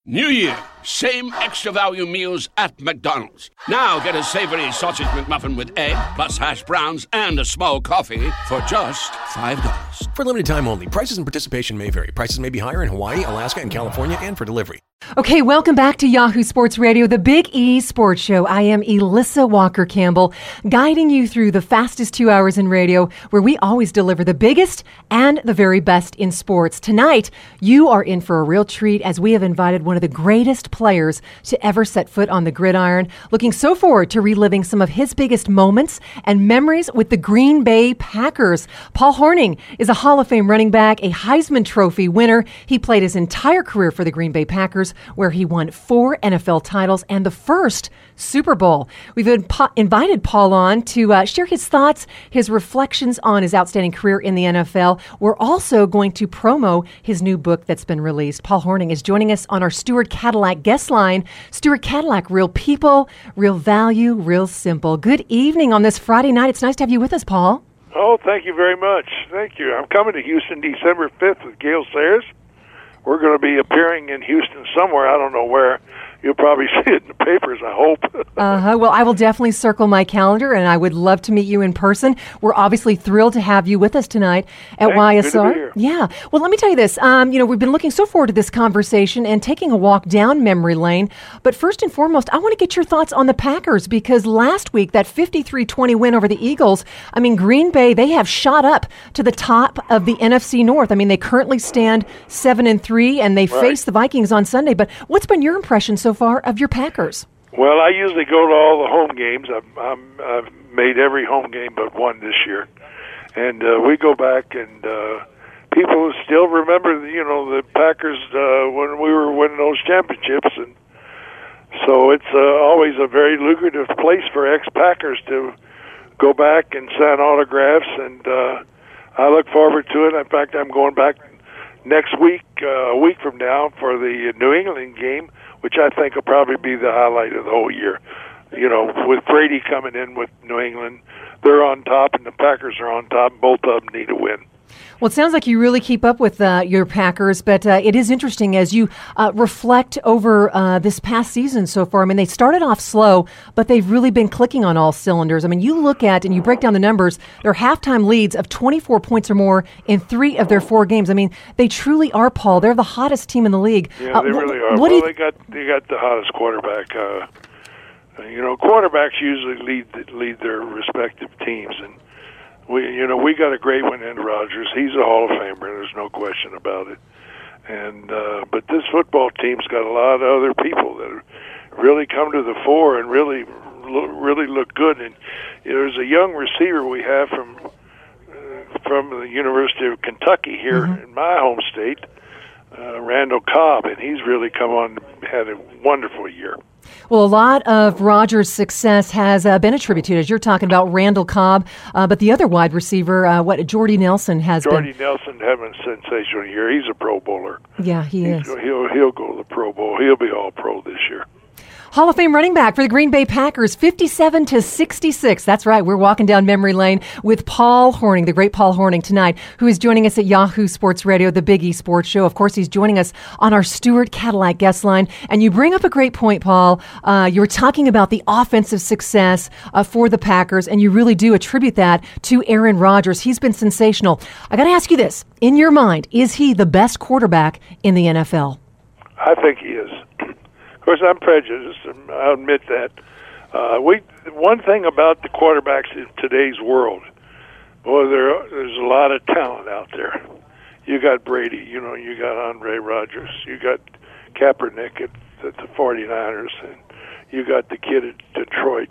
New Year, same extra value meals at McDonald's. Now get a savory sausage McMuffin with egg, plus hash browns and a small coffee for just $5. For limited time only. Prices and participation may vary. Prices may be higher in Hawaii, Alaska, and California, and for delivery. Okay, welcome back to Yahoo Sports Radio, the Big E Sports Show. I am Elissa Walker-Campbell, guiding you through the fastest 2 hours in radio, where we always deliver the biggest and the very best in sports. Tonight, you are in for a real treat as we have invited one of the greatest players to ever set foot on the gridiron. Looking so forward to reliving some of his biggest moments and memories with the Green Bay Packers. Paul Hornung is a Hall of Fame running back, a Heisman Trophy winner. He played his entire career for the Green Bay Packers, where he won 4 NFL titles and the first Super Bowl. We've invited Paul on to share his thoughts, his reflections on his outstanding career in the NFL. We're also going to promo his new book that's been released. Paul Hornung is joining us on our Stewart Cadillac guest line. Stewart Cadillac, real people, real value, real simple. Good evening on this Friday night. It's nice to have you with us, Paul. Oh, thank you very much. Thank you. I'm coming to Houston December 5th with Gale Sayers. We're going to be appearing in Houston somewhere. I don't know where. You'll probably see it in the papers, I hope. Well, I will definitely circle my calendar, and I would love to meet you in person. We're obviously thrilled to have you with us tonight at YSR. Good to be here. Yeah. Well, let me tell you this. We've been looking so forward to this conversation and taking a walk down memory lane. But first and foremost, I want to get your thoughts on the Packers, because last week, that 53-20 win over the Eagles, Green Bay, they have shot up to the top of the NFC North. They currently stand 7-3, and they face the Vikings on Sunday. But what's been your impression so far of your Packers? Well, I usually go to all the home games. I've made every home game but one this year. And we go back, and people still remember, the Packers when we were winning those championships. And so it's always a very lucrative place for ex-Packers to go back and sign autographs. And I look forward to it. In fact, I'm going back next week, a week from now, for the New England game, which I think will probably be the highlight of the whole year. With Brady coming in with New England, they're on top, and the Packers are on top. Both of them need a win. Well, it sounds like you really keep up with your Packers, but it is interesting as you reflect over this past season so far. They started off slow, but they've really been clicking on all cylinders. You look at and you break down the numbers, their halftime leads of 24 points or more in 3 of their 4 games. They truly are, Paul. They're the hottest team in the league. Yeah, they really are. They got the hottest quarterback. Quarterbacks usually lead their respective teams, and we got a great one in Rodgers. He's a Hall of Famer. There's no question about it. And but this football team's got a lot of other people that really come to the fore and really look good. And there's a young receiver we have from the University of Kentucky here in my home state, Randall Cobb, and he's really come on, had a wonderful year. Well, a lot of Rodgers' success has been attributed, as you're talking about, Randall Cobb, but the other wide receiver, Jordy Nelson has been. Jordy Nelson having a sensational year. He's a Pro Bowler. Yeah, he is. He'll go to the Pro Bowl. He'll be all pro this year. Hall of Fame running back for the Green Bay Packers, 57-66. That's right. We're walking down memory lane with Paul Hornung, the great Paul Hornung tonight, who is joining us at Yahoo Sports Radio, the Big E Sports Show. Of course, he's joining us on our Stewart Cadillac guest line. And you bring up a great point, Paul. You were talking about the offensive success for the Packers, and you really do attribute that to Aaron Rodgers. He's been sensational. I got to ask you this. In your mind, is he the best quarterback in the NFL? I think he is. Of course, I'm prejudiced, and I'll admit that. One thing about the quarterbacks in today's world, boy, there's a lot of talent out there. You got Brady, you got Andre Rodgers, you got Kaepernick at the 49ers, and you got the kid at Detroit.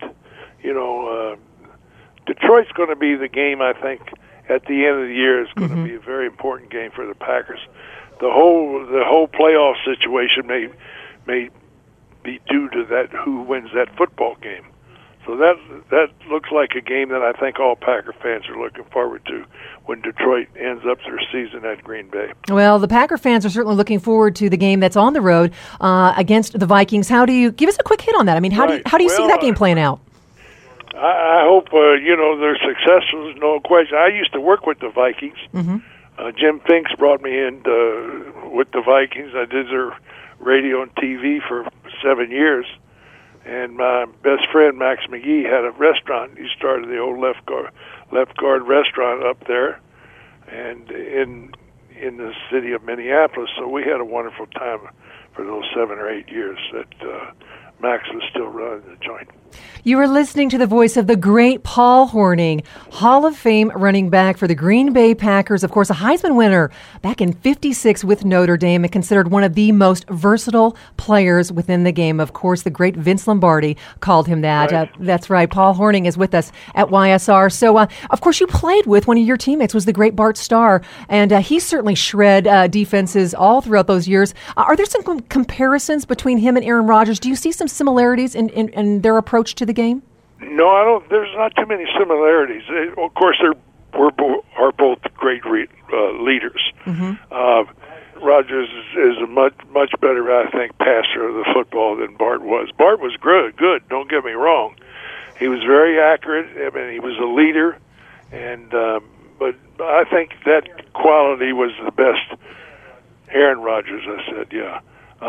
Detroit's going to be the game, I think, at the end of the year. Is going to be a very important game for the Packers. The whole playoff situation may be due to that, who wins that football game. So that looks like a game that I think all Packer fans are looking forward to when Detroit ends up their season at Green Bay. Well, the Packer fans are certainly looking forward to the game that's on the road against the Vikings. How do you give us a quick hit on that? How do you see that game playing out? I hope they're successful. There's no question. I used to work with the Vikings. Jim Finks brought me in with the Vikings. I did their radio and TV for 7 years. And my best friend, Max McGee, had a restaurant. He started the old Left Guard restaurant up there and in the city of Minneapolis. So we had a wonderful time for those 7 or 8 years that Max was still running the joint. You are listening to the voice of the great Paul Hornung, Hall of Fame running back for the Green Bay Packers. Of course, a Heisman winner back in '56 with Notre Dame and considered one of the most versatile players within the game. Of course, the great Vince Lombardi called him that. Right. That's right. Paul Hornung is with us at YSR. So, of course, you played with one of your teammates was the great Bart Starr, and he certainly shred defenses all throughout those years. Are there some comparisons between him and Aaron Rodgers? Do you see some similarities in their approach to the game? No, I don't. There's not too many similarities. Of course, are both great leaders. Mm-hmm. Rodgers is a much better, I think, passer of the football than Bart was. Bart was good. Don't get me wrong. He was very accurate. I mean, he was a leader, and but I think that quality was the best. Aaron Rodgers, I said, yeah.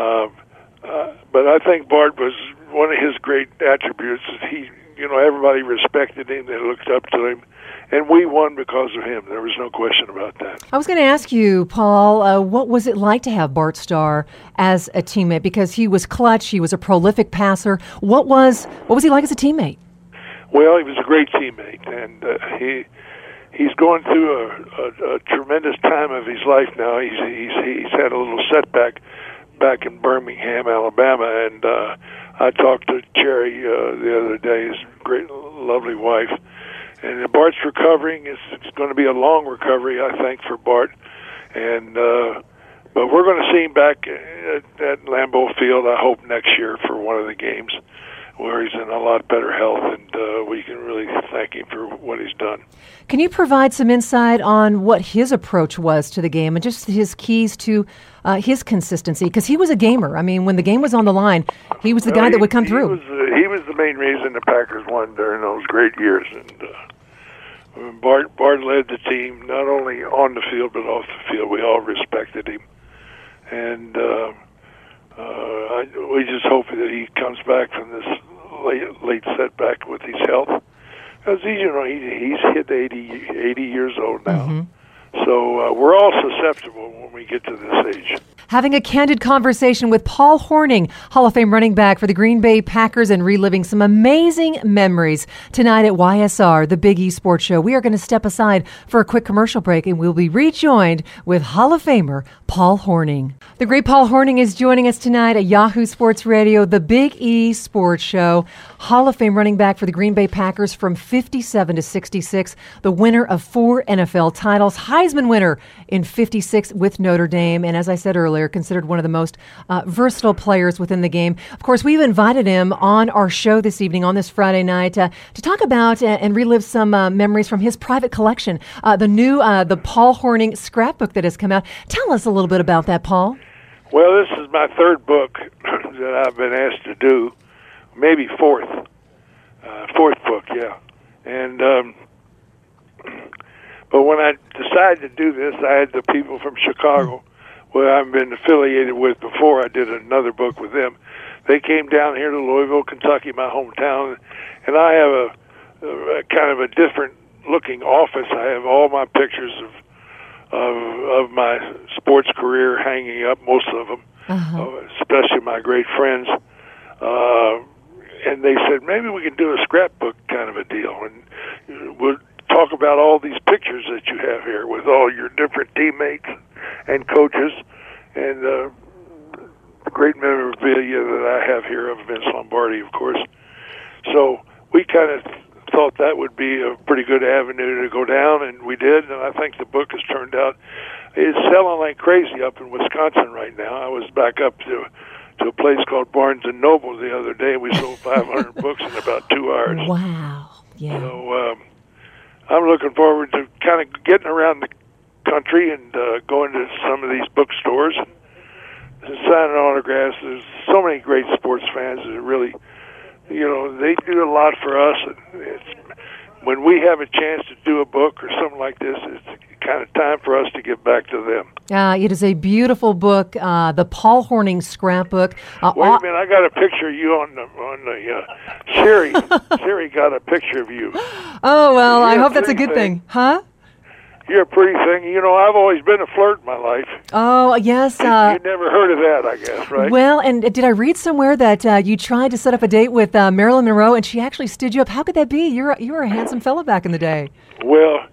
But I think Bart was one of his great attributes is everybody respected him, they looked up to him, and we won because of him. There was no question about that. I was going to ask you, Paul, what was it like to have Bart Starr as a teammate? Because he was clutch, he was a prolific passer. What was he like as a teammate? Well, he was a great teammate, and he's going through a tremendous time of his life now. He's had a little setback back in Birmingham, Alabama, and I talked to Cherry the other day, his great, lovely wife, and Bart's recovering. It's going to be a long recovery, I think, for Bart, and but we're going to see him back at Lambeau Field, I hope, next year for one of the games where he's in a lot better health, and we can really thank him for what he's done. Can you provide some insight on what his approach was to the game and just his keys to his consistency? Because he was a gamer. I mean, when the game was on the line, he was the guy that would come through. He was the main reason the Packers won during those great years. And Bart led the team, not only on the field, but off the field. We all respected him. And we just hope that he comes back from this late setback with his health. Because he's hit 80 years old now. Mm-hmm. So we're all susceptible when we get to this age. Having a candid conversation with Paul Hornung, Hall of Fame running back for the Green Bay Packers, and reliving some amazing memories tonight at YSR, the Big E Sports Show. We are going to step aside for a quick commercial break, and we'll be rejoined with Hall of Famer Paul Hornung. The great Paul Hornung is joining us tonight at Yahoo Sports Radio, the Big E Sports Show. Hall of Fame running back for the Green Bay Packers from 57 to 66, the winner of 4 NFL titles, Heisman winner in 56 with Notre Dame, and as I said earlier, considered one of the most versatile players within the game. Of course, we've invited him on our show this evening, on this Friday night, to talk about and relive some memories from his private collection, the Paul Hornung scrapbook that has come out. Tell us a little bit about that, Paul. Well, this is my 3rd book that I've been asked to do, maybe 4th book, yeah. And but when I decided to do this, I had the people from Chicago, where I've been affiliated with before. I did another book with them. They came down here to Louisville, Kentucky, my hometown, and I have a kind of a different looking office. I have all my pictures of my sports career hanging up, most of them, especially my great friends. And they said, maybe we can do a scrapbook kind of a deal, and we'll talk about all these pictures that you have here with all your different teammates and coaches, and the great memorabilia that I have here of Vince Lombardi, of course. So we kind of thought that would be a pretty good avenue to go down, and we did, and I think the book has turned out. It's selling like crazy up in Wisconsin right now. I was back up to a place called Barnes & Noble the other day, and we sold 500 books in about 2 hours. Wow. Yeah. So I'm looking forward to kind of getting around the country and going to some of these bookstores and signing autographs. There's so many great sports fans that really, they do a lot for us. And when we have a chance to do a book or something like this, kind of time for us to give back to them. It is a beautiful book, the Paul Hornung Scrapbook. Wait a minute, I got a picture of you on the Siri. Siri got a picture of you. Oh, well, I hope that's a good thing. Huh? You're a pretty thing. You know, I've always been a flirt in my life. Oh, yes. You never heard of that, I guess, right? Well, and did I read somewhere that you tried to set up a date with Marilyn Monroe, and she actually stood you up? How could that be? You were a handsome fellow back in the day. Well,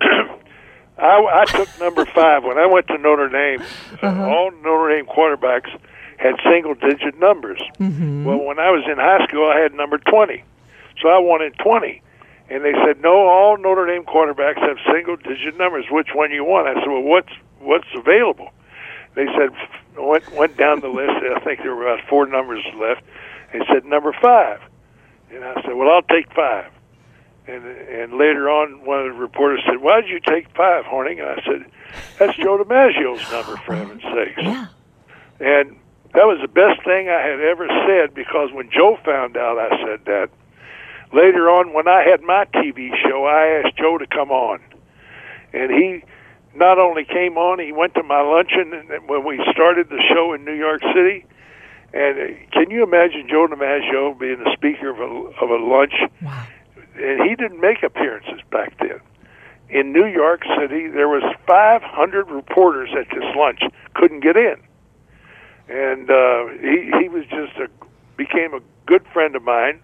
I took number 5 when I went to Notre Dame. All Notre Dame quarterbacks had single-digit numbers. Mm-hmm. Well, when I was in high school, I had number 20, so I wanted 20. And they said, no, all Notre Dame quarterbacks have single-digit numbers. Which one you want? I said, well, what's available? They said, went down the list. I think there were about 4 numbers left. They said, number 5. And I said, well, I'll take 5. And later on, one of the reporters said, why did you take 5, Hornung? And I said, that's Joe DiMaggio's number, for heaven's sakes. Yeah. And that was the best thing I had ever said, because when Joe found out I said that, later on, when I had my TV show, I asked Joe to come on. And he not only came on, he went to my luncheon when we started the show in New York City. And can you imagine Joe DiMaggio being the speaker of a lunch? Wow. And he didn't make appearances back then. In New York City, there was 500 reporters at this lunch, couldn't get in. And he was became a good friend of mine.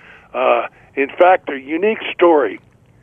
In fact, a unique story.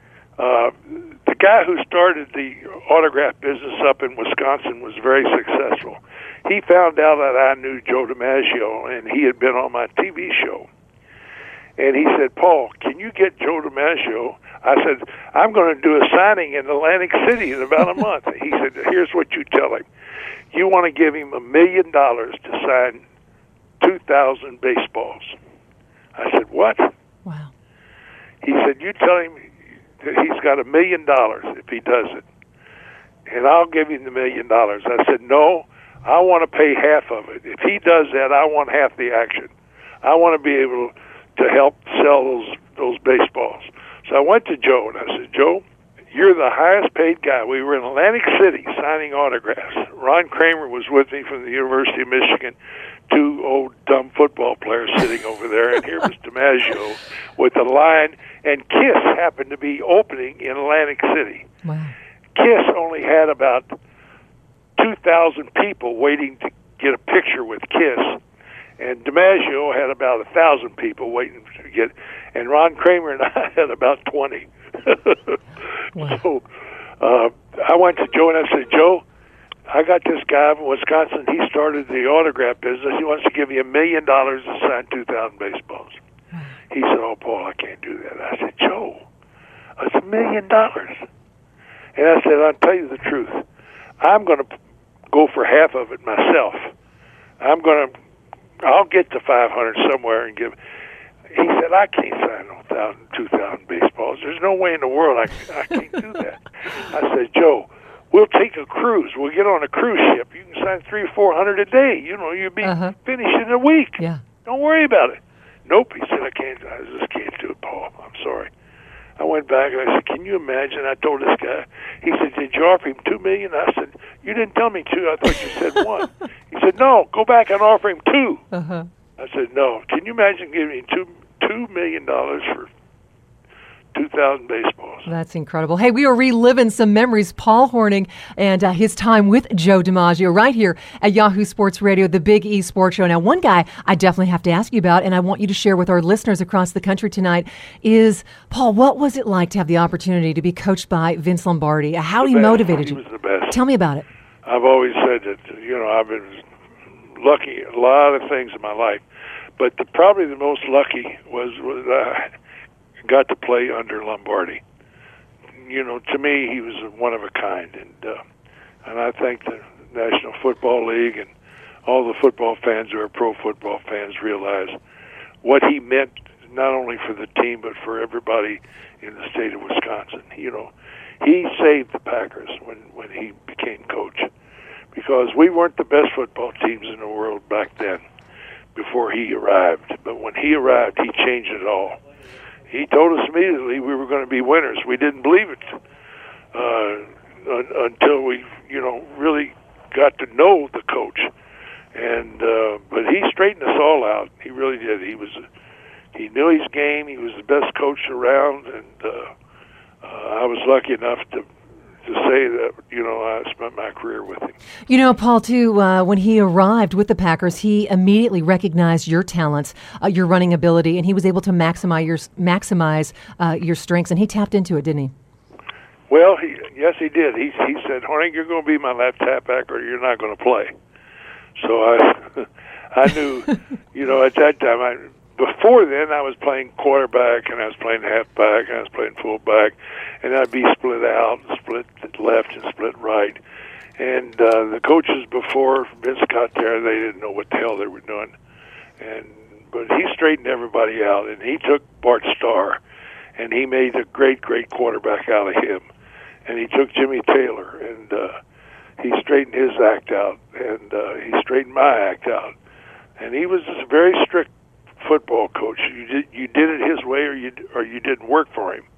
The guy who started the autograph business up in Wisconsin was very successful. He found out that I knew Joe DiMaggio, and he had been on my TV show. And he said, Paul, can you get Joe DiMaggio? I said, I'm going to do a signing in Atlantic City in about a month. He said, here's what you tell him. You want to give him $1 million to sign 2,000 baseballs. I said, what? Wow. He said, you tell him that he's got $1 million if he does it, and I'll give him the $1 million. I said, no, I want to pay half of it. If he does that, I want half the action. I want to be able to help sell those baseballs. So I went to Joe, and I said, Joe, you're the highest paid guy. We were in Atlantic City signing autographs. Ron Kramer was with me from the University of Michigan, 2 old dumb football players sitting over there, and here was DiMaggio with the line, and KISS happened to be opening in Atlantic City. Wow. KISS only had about 2,000 people waiting to get a picture with KISS, and DiMaggio had about 1,000 people waiting to get, and Ron Kramer and I had about 20. Wow. So I went to Joe and I said, Joe, I got this guy from Wisconsin. He started the autograph business. He wants to give you $1 million to sign 2,000 baseballs. He said, oh, Paul, I can't do that. I said, Joe, it's $1 million. And I said, I'll tell you the truth. I'm going to go for half of it myself. I'll get to 500 somewhere and give. He said, I can't sign 2,000 baseballs. There's no way in the world I can't do that. I said, Joe, we'll take a cruise. We'll get on a cruise ship. You can sign 300 or 400 a day. You know, you'll be finished in a week. Yeah. Don't worry about it. Nope. He said, I just can't do it, Paul. I'm sorry. I went back and I said, can you imagine? I told this guy. He said, did you offer him $2 million? I said, you didn't tell me 2. I thought you said 1. He said, no, go back and offer him 2. I said, no. Can you imagine giving him $2 million for 2,000 baseballs? That's incredible. Hey, we are reliving some memories. Paul Hornung and his time with Joe DiMaggio right here at Yahoo Sports Radio, the Big E Sports Show. Now, one guy I definitely have to ask you about, and I want you to share with our listeners across the country tonight, is, Paul, what was it like to have the opportunity to be coached by Vince Lombardi? How he motivated you? He was the best. Tell me about it. I've always said that, I've been lucky a lot of things in my life, but probably the most lucky was I got to play under Lombardi. To me, he was one of a kind, and I think the National Football League and all the football fans who are pro football fans realize what he meant not only for the team but for everybody in the state of Wisconsin. He saved the Packers when he became coach, because we weren't the best football teams in the world back then before he arrived. But when he arrived, he changed it all. He told us immediately we were going to be winners. We didn't believe it. until we, really got to know the coach. And but he straightened us all out. He really did. He knew his game. He was the best coach around, and I was lucky enough to say that, I spent my career with him. Paul, too, when he arrived with the Packers, he immediately recognized your talents, your running ability, and he was able to maximize your strengths, and he tapped into it, didn't he? Well, yes, he did. He said, Horning, you're going to be my left halfback or you're not going to play. So I knew, at that time, before then I was playing quarterback and I was playing halfback and I was playing fullback, and I'd be split out, split left and split right. And the coaches before Vince got there, they didn't know what the hell they were doing. But he straightened everybody out, and he took Bart Starr, and he made a great, great quarterback out of him. And he took Jimmy Taylor, and he straightened his act out, and he straightened my act out. And he was a very strict football coach. You did it his way, or you didn't work for him.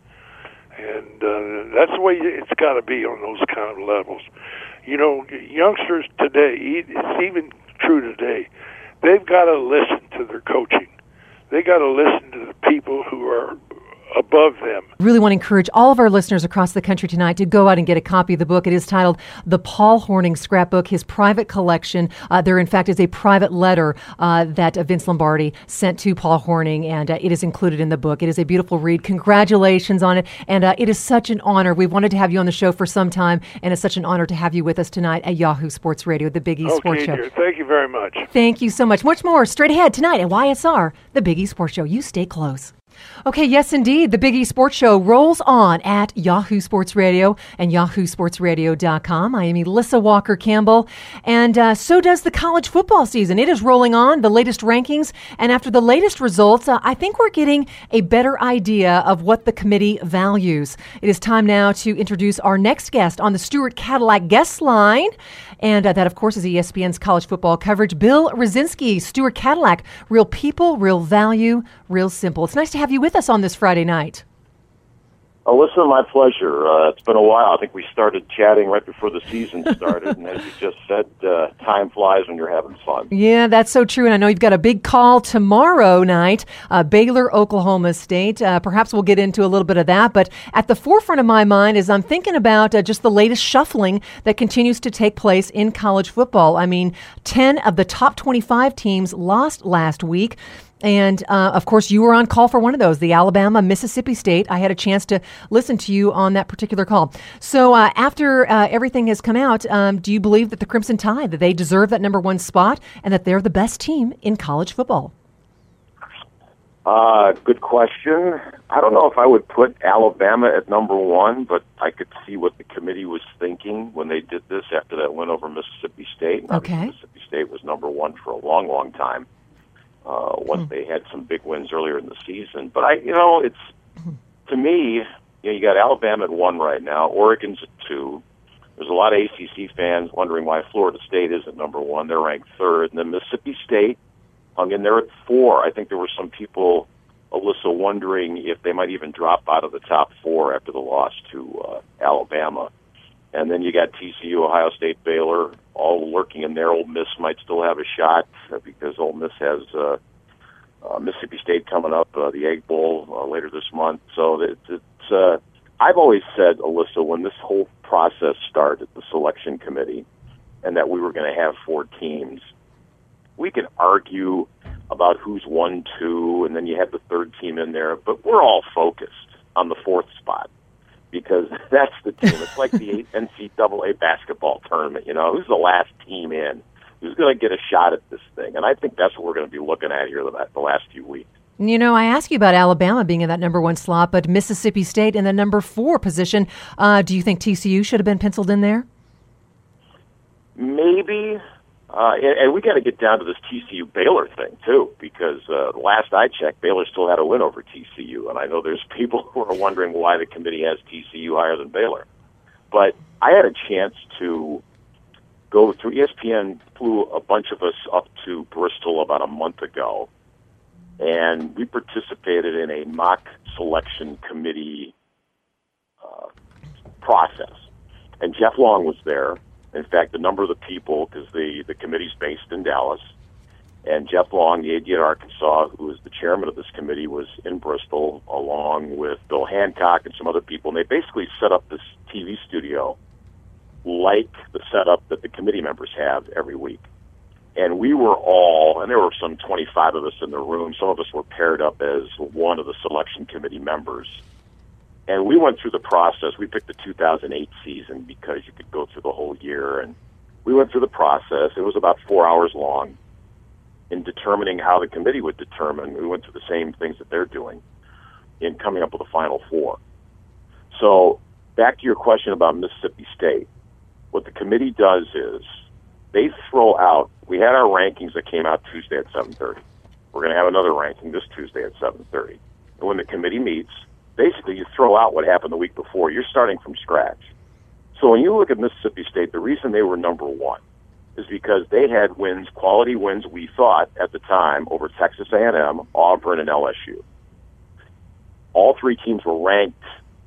And that's the way it's got to be on those kind of levels. Youngsters today, it's even true today, they've got to listen to their coaching. They got to listen to the people who are above them. Really want to encourage all of our listeners across the country tonight to go out and get a copy of the book. It is titled The Paul Hornung Scrapbook, his private collection. There, in fact, is a private letter that Vince Lombardi sent to Paul Hornung, and it is included in the book. It is a beautiful read. Congratulations on it, and it is such an honor. We've wanted to have you on the show for some time, and it's such an honor to have you with us tonight at Yahoo Sports Radio, the Big E Sports Show. Dear. Thank you very much. Thank you so much. Much more straight ahead tonight at YSR, the Big E Sports Show. You stay close. Okay, yes, indeed. The Big E Sports Show rolls on at Yahoo Sports Radio and yahoosportsradio.com. I am Elissa Walker-Campbell, and so does the college football season. It is rolling on, the latest rankings, and after the latest results, I think we're getting a better idea of what the committee values. It is time now to introduce our next guest on the Stewart Cadillac guest line, and that, of course, is ESPN's college football coverage, Bill Rosinski. Stewart Cadillac, real people, real value, real simple. It's nice to have you with us on this Friday night. Alyssa, my pleasure. It's been a while. I think we started chatting right before the season started, and as you just said, time flies when you're having fun. Yeah, that's so true, and I know you've got a big call tomorrow night, Baylor, Oklahoma State. Perhaps we'll get into a little bit of that, but at the forefront of my mind is I'm thinking about just the latest shuffling that continues to take place in college football. I mean, 10 of the top 25 teams lost last week. And, of course, you were on call for one of those, the Alabama, Mississippi State. I had a chance to listen to you on that particular call. So after everything has come out, do you believe that the Crimson Tide, that they deserve that number one spot and that they're the best team in college football? Good question. I don't know if I would put Alabama at number one, but I could see what the committee was thinking when they did this after that win over Mississippi State. Okay. Mississippi State was number one for a long, long time. Once they had some big wins earlier in the season. But it's, to me, you got Alabama at 1 right now, Oregon's at 2. There's a lot of ACC fans wondering why Florida State isn't number 1. They're ranked 3rd. And then Mississippi State hung in there at 4. I think there were some people, Alyssa, wondering if they might even drop out of the top 4 after the loss to Alabama. And then you got TCU, Ohio State, Baylor, all lurking in there. Ole Miss might still have a shot because Ole Miss has Mississippi State coming up, the Egg Bowl later this month. So it's I've always said, Alyssa, when this whole process started, the selection committee, and that we were going to have 4 teams, we could argue about who's 1, 2, and then you had the 3rd team in there, but we're all focused on the 4th spot. Because that's the team. It's like the NCAA basketball tournament, Who's the last team in? Who's going to get a shot at this thing? And I think that's what we're going to be looking at here the last few weeks. I asked you about Alabama being in that number 1 slot, but Mississippi State in the number 4 position. Do you think TCU should have been penciled in there? Maybe. And we got to get down to this TCU-Baylor thing, too, because last I checked, Baylor still had a win over TCU. And I know there's people who are wondering why the committee has TCU higher than Baylor. But I had a chance to go through. ESPN flew a bunch of us up to Bristol about a month ago, and we participated in a mock selection committee process. And Jeff Long was there. In fact, a number of the people, because the committee's based in Dallas, and Jeff Long, the AD at Arkansas, who was the chairman of this committee, was in Bristol, along with Bill Hancock and some other people. And they basically set up this TV studio like the setup that the committee members have every week. And we were all, and there were some 25 of us in the room. Some of us were paired up as one of the selection committee members. And we went through the process. We picked the 2008 season because you could go through the whole year. And we went through the process. It was about 4 hours long in determining how the committee would determine. We went through the same things that they're doing in coming up with a Final Four. So back to your question about Mississippi State. What the committee does is they throw out, we had our rankings that came out Tuesday at 7:30. We're going to have another ranking this Tuesday at 7:30. And when the committee meets, basically you throw out what happened the week before. You're starting from scratch. So when you look at Mississippi State, the reason they were number one is because they had wins, quality wins, we thought at the time, over Texas A&M, Auburn, and LSU. All three teams were ranked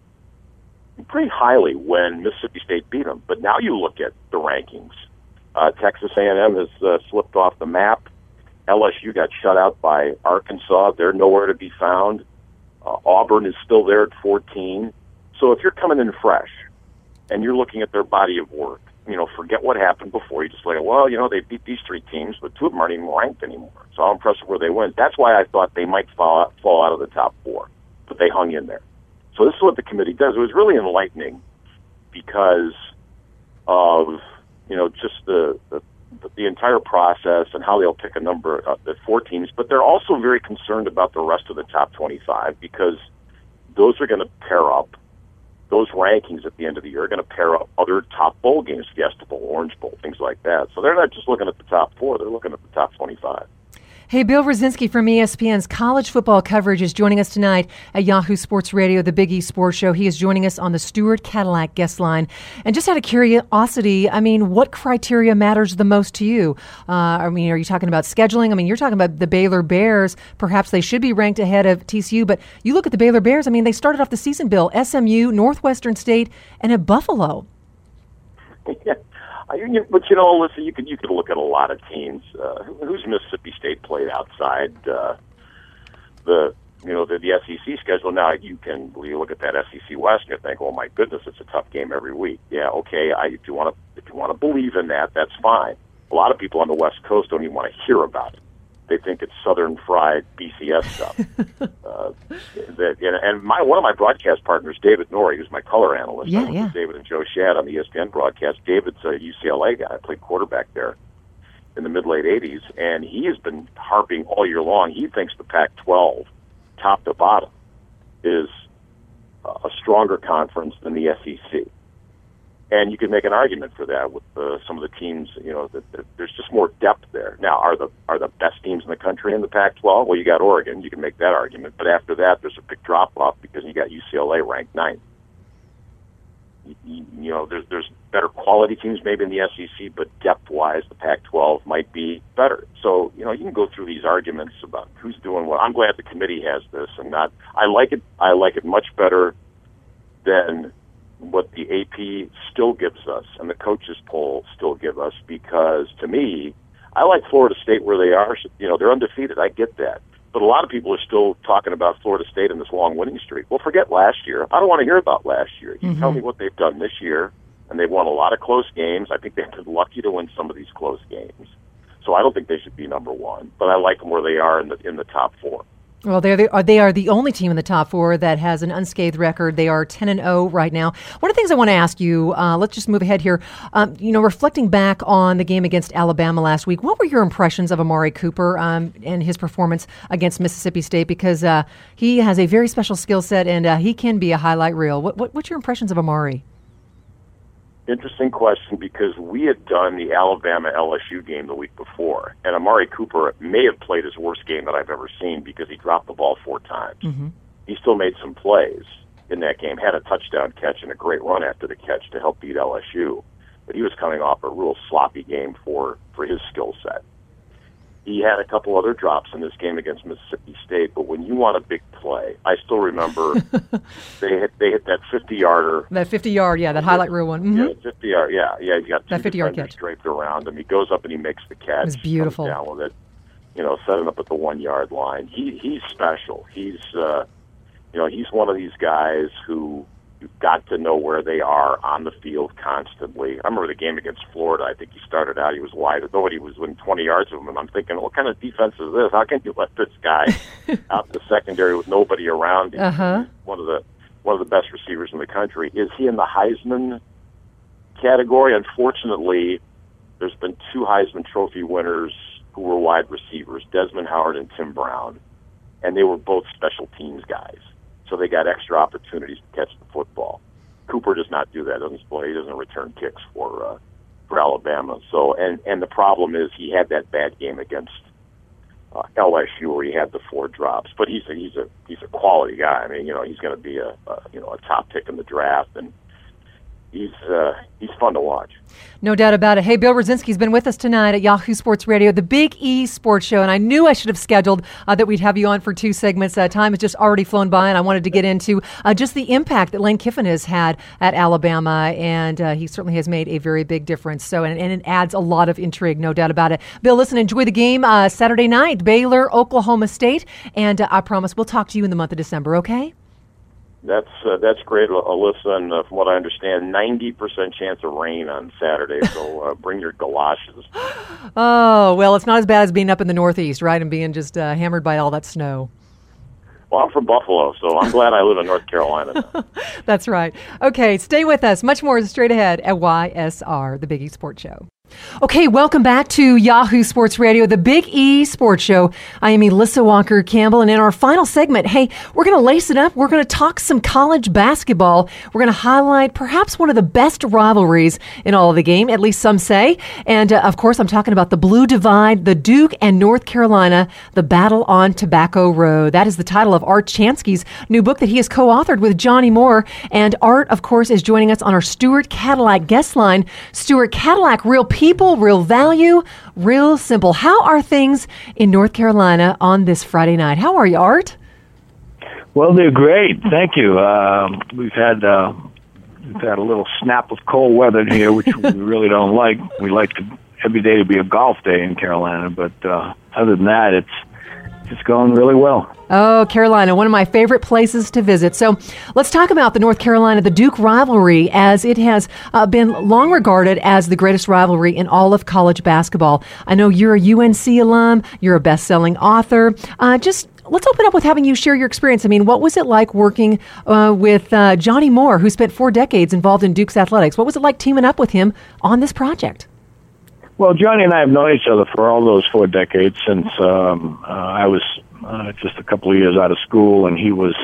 pretty highly when Mississippi State beat them. But now you look at the rankings. Texas A&M has slipped off the map. LSU got shut out by Arkansas. They're nowhere to be found. Auburn is still there at 14. So if you're coming in fresh and you're looking at their body of work, forget what happened before. You just like, well, they beat these three teams, but two of them aren't even ranked anymore. So I'm impressed with where they went. That's why I thought they might fall out of the top four, but they hung in there. So this is what the committee does. It was really enlightening because of, just the entire process and how they'll pick a number of the four teams. But they're also very concerned about the rest of the top 25 because those are going to pair up. Those rankings at the end of the year are going to pair up other top bowl games, Fiesta Bowl, Orange Bowl, things like that. So they're not just looking at the top four, they're looking at the top 25. Hey, Bill Rosinski from ESPN's college football coverage is joining us tonight at Yahoo Sports Radio, the Big E Sports Show. He is joining us on the Stewart Cadillac guest line. And just out of curiosity, what criteria matters the most to you? Are you talking about scheduling? You're talking about the Baylor Bears. Perhaps they should be ranked ahead of TCU, but you look at the Baylor Bears. They started off the season, Bill, SMU, Northwestern State, and at Buffalo. Yeah. But listen, you could look at a lot of teams. Who's Mississippi State played outside the SEC schedule? Now you look at that SEC West and you think, oh my goodness, it's a tough game every week. Yeah, okay. If you want to believe in that, that's fine. A lot of people on the West Coast don't even want to hear about it. They think it's Southern fried BCS stuff. One of my broadcast partners, David Norrie, who's my color analyst, I work with David and Joe Shad on the ESPN broadcast. David's a UCLA guy. I played quarterback there in the mid-late 80s, and he has been harping all year long. He thinks the Pac-12, top to bottom, is a stronger conference than the SEC. And you can make an argument for that with some of the teams. There's just more depth there. Now, are the best teams in the country in the Pac-12? Well, you got Oregon. You can make that argument. But after that, there's a big drop-off because you got UCLA ranked 9th. There's better quality teams maybe in the SEC, but depth-wise, the Pac-12 might be better. So, you can go through these arguments about who's doing what. I'm glad the committee has this, and I like it much better than what the AP still gives us and the coaches poll still give us, because to me, I like Florida State where they are. They're undefeated. I get that. But a lot of people are still talking about Florida State and this long winning streak. Well, forget last year. I don't want to hear about last year. You tell me what they've done this year, and they've won a lot of close games. I think they've been lucky to win some of these close games. So I don't think they should be number one, but I like them where they are in the top four. Well, they are the only team in the top four that has an unscathed record. They are 10-0 right now. One of the things I want to ask you, let's just move ahead here. Reflecting back on the game against Alabama last week, what were your impressions of Amari Cooper and his performance against Mississippi State? Because he has a very special skill set and he can be a highlight reel. What's your impressions of Amari? Interesting question, because we had done the Alabama-LSU game the week before, and Amari Cooper may have played his worst game that I've ever seen because he dropped the ball 4 times. Mm-hmm. He still made some plays in that game, had a touchdown catch and a great run after the catch to help beat LSU, but he was coming off a real sloppy game for his skill set. He had a couple other drops in this game against Mississippi State, but when you want a big play, I still remember they hit that 50-yarder. That 50-yard, that highlight reel one. Mm-hmm. Yeah, 50-yard, yeah. You got two that 50-yard defenders catch draped around him. He goes up and he makes the catch. It was beautiful. Comes down with it, setting up at the 1-yard line. He's special. He's he's one of these guys who you've got to know where they are on the field constantly. I remember the game against Florida. I think he started out, he was wide. Nobody was within 20 yards of him, and I'm thinking, what kind of defense is this? How can you let this guy out in the secondary with nobody around him? Uh-huh. One of the best receivers in the country. Is he in the Heisman category? Unfortunately, there's been 2 Heisman Trophy winners who were wide receivers, Desmond Howard and Tim Brown, and they were both special teams guys. So they got extra opportunities to catch the football. Cooper does not do that. He doesn't return kicks for Alabama. So and the problem is he had that bad game against LSU where he had the 4 drops. But he's a quality guy. I mean, he's going to be a top pick in the draft, and he's fun to watch. No doubt about it. Hey, Bill Rosinski's been with us tonight at Yahoo Sports Radio, the Big E Sports Show, and I knew I should have scheduled that we'd have you on for 2 segments. Time has just already flown by, and I wanted to get into just the impact that Lane Kiffin has had at Alabama, and he certainly has made a very big difference. So, and it adds a lot of intrigue, no doubt about it. Bill, listen, enjoy the game Saturday night, Baylor, Oklahoma State, and I promise we'll talk to you in the month of December, okay? That's great, Alyssa, and from what I understand, 90% chance of rain on Saturday, so bring your galoshes. Oh, well, it's not as bad as being up in the Northeast, right, and being just hammered by all that snow. Well, I'm from Buffalo, so I'm glad I live in North Carolina now. That's right. Okay, stay with us. Much more straight ahead at YSR, the Big E Sports Show. Okay, welcome back to Yahoo Sports Radio, the Big E Sports Show. I am Elissa Walker-Campbell, and in our final segment, hey, we're going to lace it up. We're going to talk some college basketball. We're going to highlight perhaps one of the best rivalries in all of the game, at least some say. And, of course, I'm talking about the Blue Divide, the Duke and North Carolina, the Battle on Tobacco Road. That is the title of Art Chansky's new book that he has co-authored with Johnny Moore. And Art, of course, is joining us on our Stuart Cadillac guest line. Stuart Cadillac, real people, real value, real simple. How are things in North Carolina on this Friday night? How are you, Art? Well, they're great. Thank you. We've had a little snap of cold weather here, which we really don't like. We like every day to be a golf day in Carolina, but other than that, it's going really well. Oh, Carolina, one of my favorite places to visit. So let's talk about the North Carolina, the Duke rivalry, as it has been long regarded as the greatest rivalry in all of college basketball. I know you're a UNC alum, you're a best-selling author. Let's open up with having you share your experience. I mean, what was it like working with Johnny Moore, who spent 4 decades involved in Duke's athletics? What was it like teaming up with him on this project? Well, Johnny and I have known each other for all those 4 decades since I was just a couple of years out of school, and he was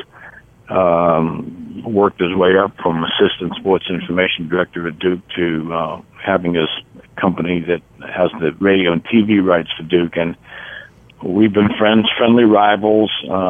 worked his way up from assistant sports information director at Duke to having his company that has the radio and TV rights for Duke, and we've been friendly rivals.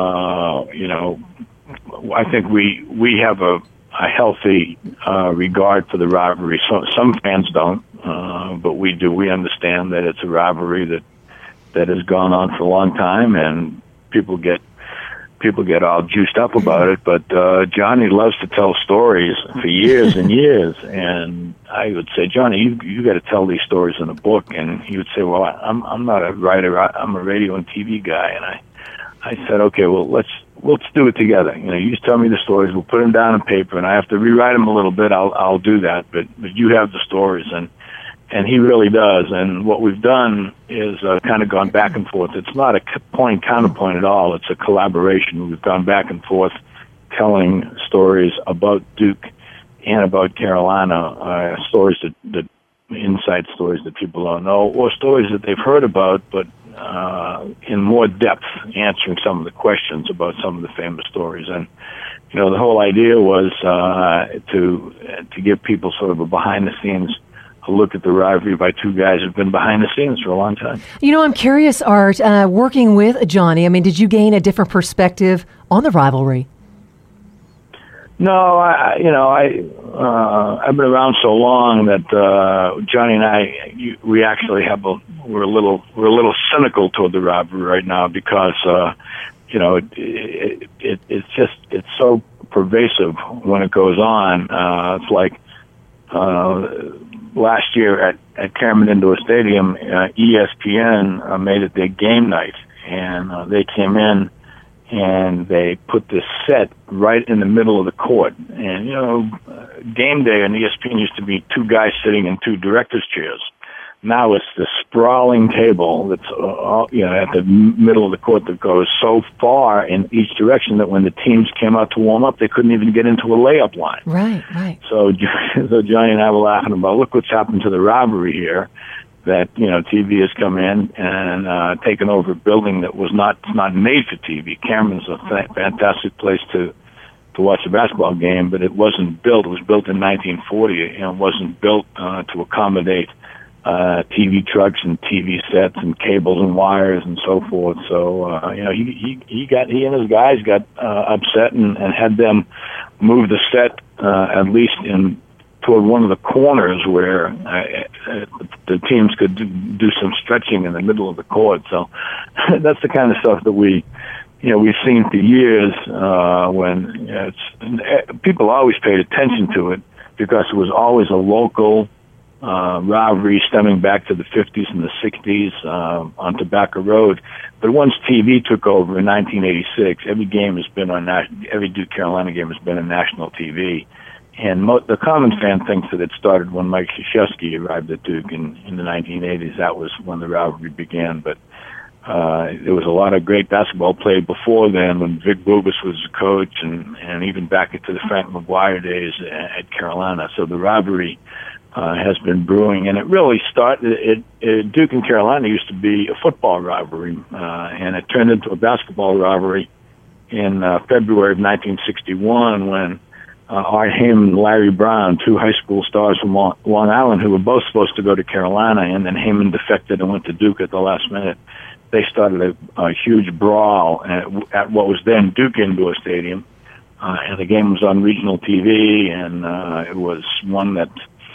I think we have a healthy regard for the rivalry. So some fans don't, but we do. We understand that it's a rivalry that has gone on for a long time, and people get all juiced up about it. But Johnny loves to tell stories for years and years, and I would say, Johnny, you got to tell these stories in a book. And he would say, well, I'm not a writer. I'm a radio and TV guy. And I said, okay, well, let's do it together. You just tell me the stories. We'll put them down on paper, and I have to rewrite them a little bit. I'll do that, but you have the stories, and he really does. And what we've done is kind of gone back and forth. It's not a point counterpoint at all. It's a collaboration. We've gone back and forth telling stories about Duke and about Carolina, stories that inside stories that people don't know, or stories that they've heard about, but in more depth, answering some of the questions about some of the famous stories. And the whole idea was to give people sort of a behind the scenes a look at the rivalry by 2 guys who've been behind the scenes for a long time. I'm curious, Art, working with Johnny, I mean, did you gain a different perspective on the rivalry? No, I've been around so long that Johnny and we actually we're a little cynical toward the rivalry right now because it's so pervasive when it goes on. It's like last year at Cameron Indoor Stadium, ESPN made it their game night, and they came in and they put this set right in the middle of the court. And, game day on ESPN used to be two guys sitting in two directors' chairs. Now it's this sprawling table that's at the middle of the court that goes so far in each direction that when the teams came out to warm up, they couldn't even get into a layup line. Right. So Johnny and I were laughing about, look what's happened to the rivalry here, that, TV has come in and taken over a building that was not made for TV. Cameron's a fantastic place to watch a basketball game, but it wasn't built. It was built in 1940, and it wasn't built to accommodate TV trucks and TV sets and cables and wires and so forth. So he and his guys got upset and had them move the set at least toward one of the corners where the teams could do some stretching in the middle of the court. So that's the kind of stuff that we've seen for years. When people always paid attention to it because it was always a local rivalry stemming back to the 50s and the 60s on Tobacco Road. But once TV took over in 1986, every game has been every Duke Carolina game has been on national TV. And the common fan thinks that it started when Mike Krzyzewski arrived at Duke in the 1980s. That was when the rivalry began. But there was a lot of great basketball played before then when Vic Bubas was the coach and even back into the Frank McGuire days at Carolina. So the rivalry has been brewing, and it really started. Duke and Carolina used to be a football rivalry, and it turned into a basketball rivalry in February of 1961 when Art Heyman and Larry Brown, two high school stars from Long Island, who were both supposed to go to Carolina, and then Heyman defected and went to Duke at the last minute. They started a huge brawl at what was then Duke Indoor Stadium, and the game was on regional TV, and it was one that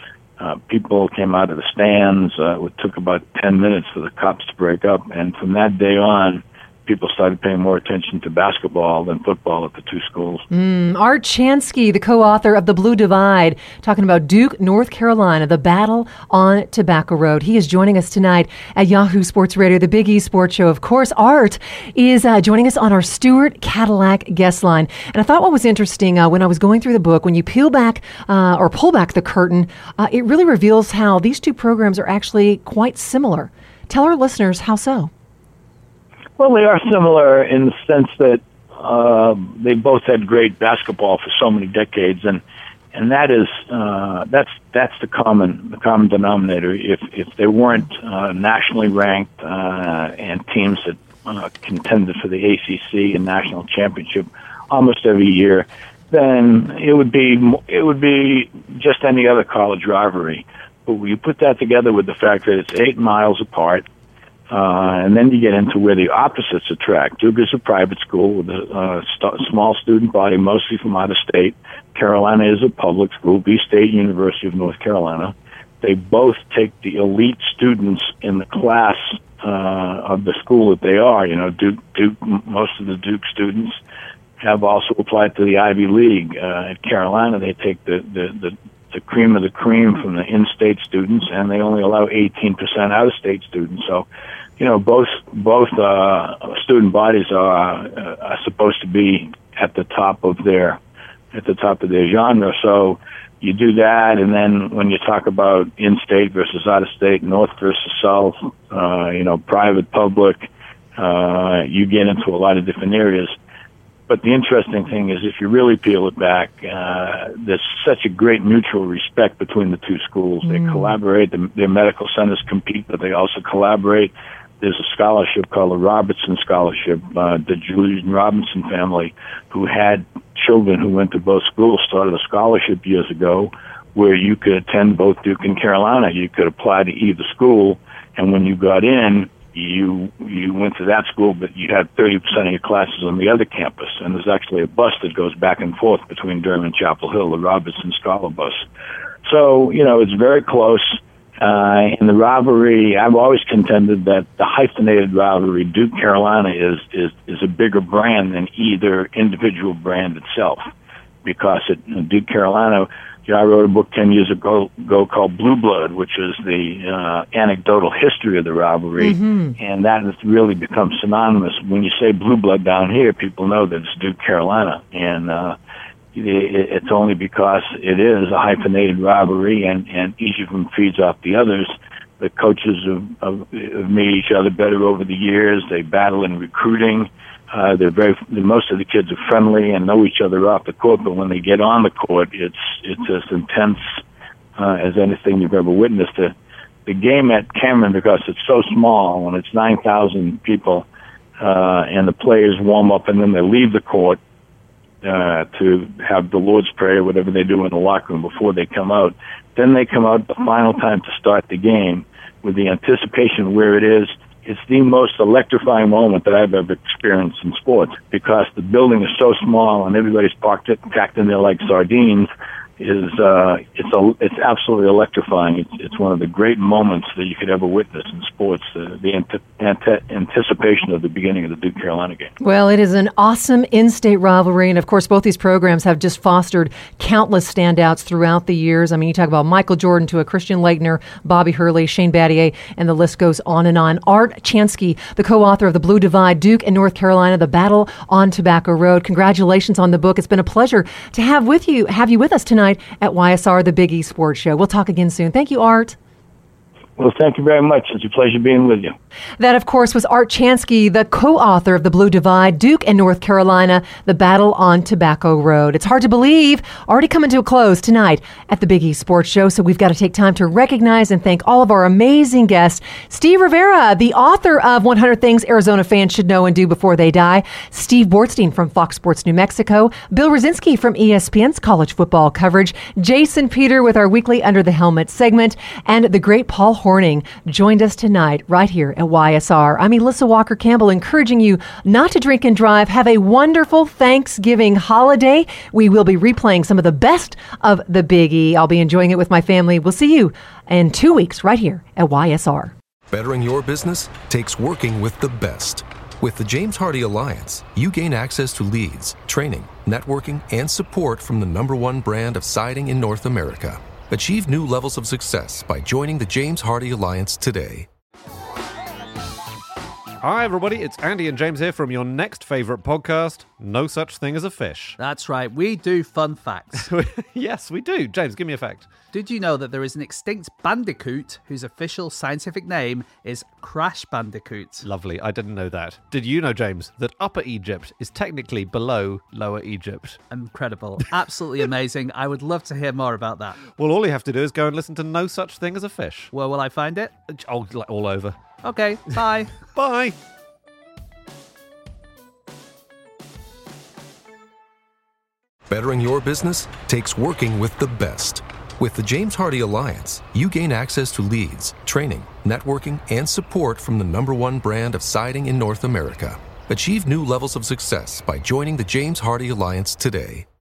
people came out of the stands. It took about 10 minutes for the cops to break up, and from that day on, people started paying more attention to basketball than football at the two schools. Art Chansky, the co-author of The Blue Divide, talking about Duke, North Carolina, the battle on Tobacco Road. He is joining us tonight at Yahoo Sports Radio, the Big E Sports Show. Of course, Art is joining us on our Stewart Cadillac guest line. And I thought what was interesting when I was going through the book, when you peel back or pull back the curtain, it really reveals how these two programs are actually quite similar. Tell our listeners how so. Well, they are similar in the sense that they both had great basketball for so many decades, and that is that's the common denominator. If they weren't nationally ranked and teams that contended for the ACC and national championship almost every year, then it would be just any other college rivalry. But when you put that together with the fact that it's 8 miles apart. And then you get into where the opposites attract. Duke is a private school with a small student body, mostly from out of state. Carolina is a public school, B-State University of North Carolina. They both take the elite students in the class of the school that they are. Duke. Most of the Duke students have also applied to the Ivy League. At Carolina, they take the cream of the cream from the in-state students, and they only allow 18% out-of-state students. So, both student bodies are supposed to be at the top of their genre. So you do that, and then when you talk about in-state versus out-of-state, north versus south, private, public, you get into a lot of different areas. But the interesting thing is, if you really peel it back, there's such a great mutual respect between the two schools. They collaborate. Their medical centers compete, but they also collaborate. There's a scholarship called the Robertson Scholarship. The Julian Robinson family, who had children who went to both schools, started a scholarship years ago where you could attend both Duke and Carolina. You could apply to either school, and when you got in, you went to that school, but you had 30% of your classes on the other campus, and there's actually a bus that goes back and forth between Durham and Chapel Hill, the Robertson Scholar Bus. So, it's very close. In the rivalry, I've always contended that the hyphenated rivalry, Duke-Carolina, is a bigger brand than either individual brand itself, because Duke-Carolina, I wrote a book 10 years ago called Blue Blood, which is the anecdotal history of the rivalry, and that has really become synonymous. When you say Blue Blood down here, people know that it's Duke-Carolina, and it's only because it is a hyphenated rivalry, and each of them feeds off the others. The coaches have made each other better over the years. They battle in recruiting. Most of the kids are friendly and know each other off the court, but when they get on the court, it's as intense as anything you've ever witnessed. The game at Cameron, because it's so small and it's 9,000 people, and the players warm up and then they leave the court to have the Lord's Prayer, or whatever they do in the locker room before they come out. Then they come out the final time to start the game with the anticipation of where it is. It's the most electrifying moment that I've ever experienced in sports, because the building is so small and everybody's packed in there like sardines. It's absolutely electrifying. It's one of the great moments that you could ever witness in sports, the anticipation of the beginning of the Duke-Carolina game. Well, it is an awesome in-state rivalry, and of course both these programs have just fostered countless standouts throughout the years. I mean, you talk about Michael Jordan to a Christian Laettner, Bobby Hurley, Shane Battier, and the list goes on and on. Art Chansky, the co-author of The Blue Divide, Duke and North Carolina, The Battle on Tobacco Road. Congratulations on the book. It's been a pleasure to have you with us tonight at YSR, the Big E Sports Show. We'll talk again soon. Thank you, Art. Well, thank you very much. It's a pleasure being with you. That, of course, was Art Chansky, the co-author of The Blue Divide, Duke and North Carolina, The Battle on Tobacco Road. It's hard to believe, already coming to a close tonight at the Big E Sports Show, so we've got to take time to recognize and thank all of our amazing guests. Steve Rivera, the author of 100 Things Arizona Fans Should Know and Do Before They Die. Steve Bortstein from Fox Sports New Mexico. Bill Rosinski from ESPN's college football coverage. Jason Peter with our weekly Under the Helmet segment. And the great Paul Horning joined us tonight right here at YSR. I'm Elissa Walker-Campbell, encouraging you not to drink and drive. Have a wonderful Thanksgiving holiday. We will be replaying some of the best of the Big E. I'll be enjoying it with my family. We'll see you in 2 weeks right here at YSR. Bettering your business takes working with the best. With the James Hardie Alliance, you gain access to leads, training, networking, and support from the #1 brand of siding in North America. Achieve new levels of success by joining the James Hardie Alliance today. Hi everybody, it's Andy and James here from your next favourite podcast, No Such Thing as a Fish. That's right, we do fun facts. Yes, we do. James, give me a fact. Did you know that there is an extinct bandicoot whose official scientific name is Crash Bandicoot? Lovely, I didn't know that. Did you know, James, that Upper Egypt is technically below Lower Egypt? Incredible. Absolutely amazing. I would love to hear more about that. Well, all you have to do is go and listen to No Such Thing as a Fish. Where will I find it? Oh, all over. Okay, bye. Bye. Bettering your business takes working with the best. With the James Hardie Alliance, you gain access to leads, training, networking, and support from the #1 brand of siding in North America. Achieve new levels of success by joining the James Hardie Alliance today.